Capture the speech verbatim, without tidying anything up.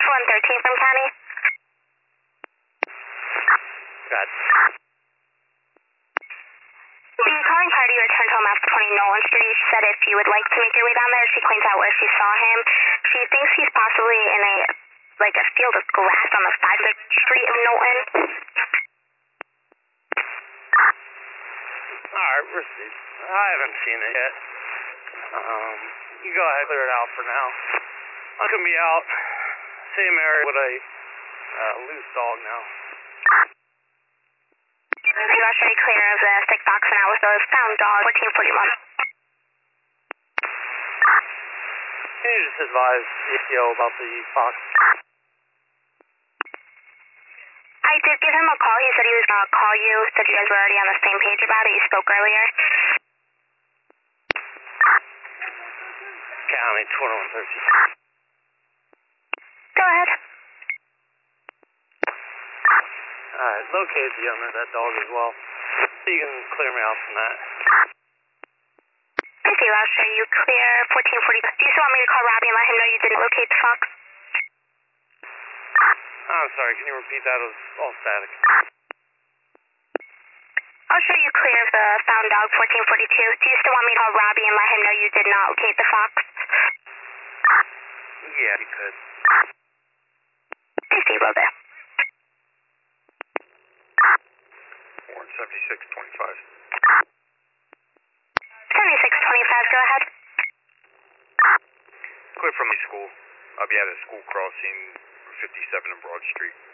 one thirteen from County. Got The calling party returned home after twenty Nolan Street. She said if you would like to make your way down there, she points out where she saw him. She thinks he's possibly in a, like a field of grass on the side of the street of Knowlton. Alright, proceed. I haven't seen it yet. Um, you go ahead and clear it out for now. I can be out. Same area with a uh, loose dog now. You are very clear of the stick box now with the found dog, fourteen forty-one. Can you just advise the A T O about the fox? I did give him a call. He said he was going to call you. Said you guys were already on the same page about it. You spoke earlier. County twenty-one thirteen. Go ahead. Alright, locate the owner of that dog as well. So you can clear me out from that. I see, I'll show you clear fourteen forty. Do you still want me to call Robbie and let him know you didn't locate the fox? I'm sorry, can you repeat that? It was all static. I'll show you clear of the found dog, fourteen forty-two. Do you still want me to call Robbie and let him know you did not locate the fox? Yeah, you could. I see, will do. Warren seventy-six twenty-five. seventy-six twenty-five, go ahead. Clear from the school. I'll be at a school crossing, fifty-seven and Broad Street.